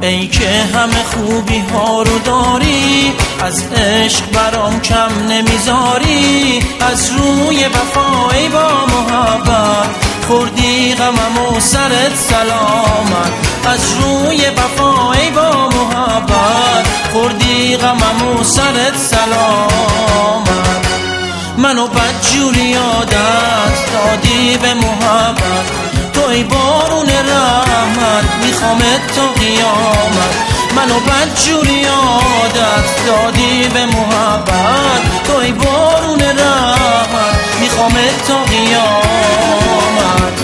ای که همه خوبی ها رو داری، از عشق برام کم نمیذاری. از روی وفای با محبت خوردی غمم و سرت سلامت. از روی وفای با محبت خوردی غمم و سرت سلامت. منو بدجوری یادت دادی به محبت، توی بارون رحمت میخوامت تا قیامت. منو بدجوری یادت دادی به محبت، توی بارون رحمت میخوامت تا قیامت.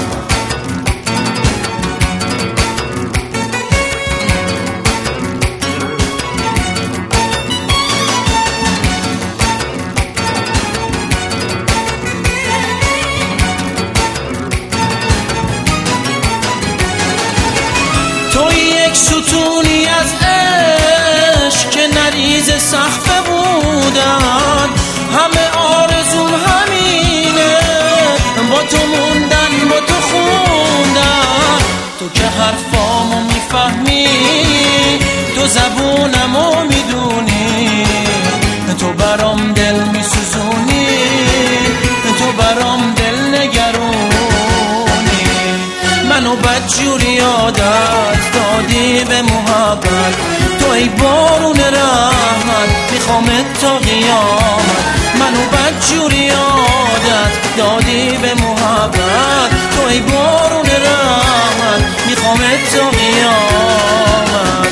ستونی از عشق که نریز سقف بودن، همه آرزوم همینه با تو موندن، با تو خوندن. تو که حرفامو میفهمی، تو زبونمو میدونی، تو برام دل میسوزونی، تو برام دل نگرونی. منو بدجوری یادت دادی به محبت، توی بارون رحمت میخوامت تا قیامت. منو بدجوری یادت دادی به محبت، توی بارون رحمت میخوامت تا قیامت.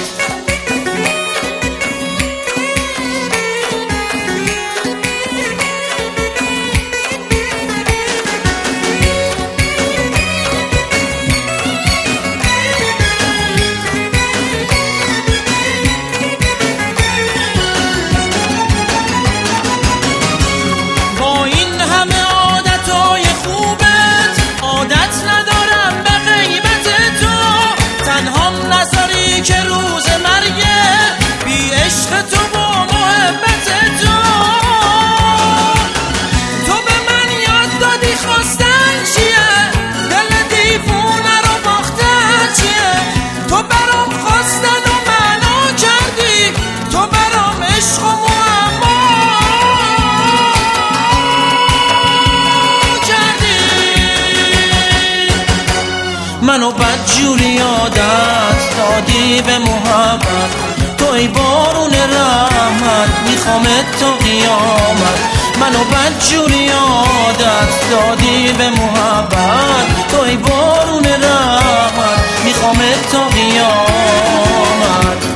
منو بدجوری یادت دادی به محبت، توی بارون رحمت میخوامت تا قیامت. منو بدجوری یادت دادی به محبت، توی بارون رحمت میخوامت تا قیامت.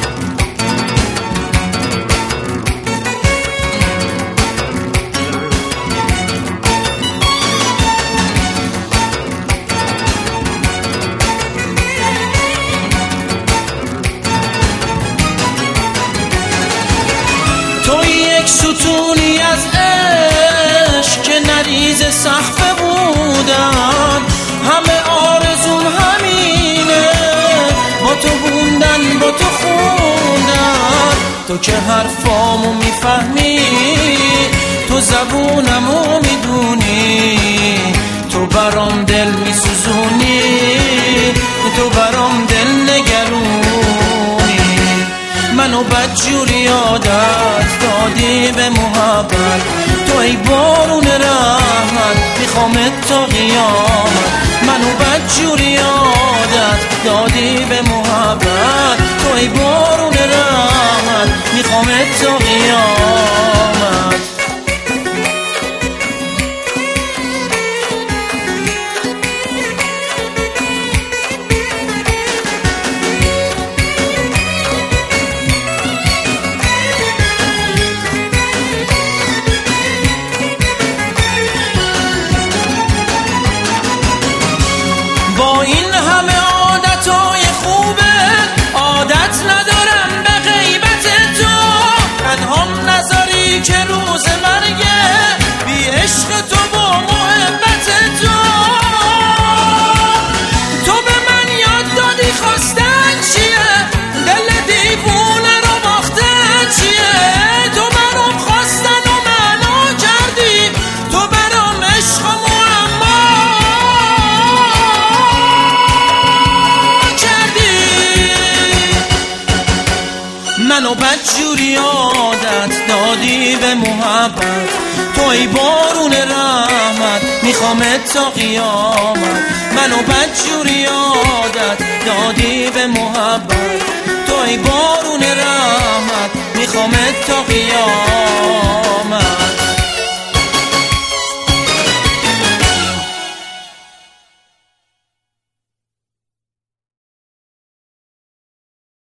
ستونی از عشق که نریز سقف بودن، همه آرزوم همینه با تو بوندن، با تو خوندن. تو که حرفامو میفهمی، تو زبونمو میدونی، تو برام دل میسوزونی، تو برام دل نگرونی. منو بدجوری یادت دادی به محبت، توی بارون رحمت میخوامت تا قیامت. منو بدجوری یادت دادی به محبت، توی بارون رحمت میخوامت تا قیامت. با این همه عادتهای خوبه، عادت ندارم به غیبت تو. تنهام نذاری محبت، تو ای بارون رحمت میخوامت تا قیامت. منو بدجوری عادت دادی به محبت، تو ای بارون رحمت میخوامت تا قیامت.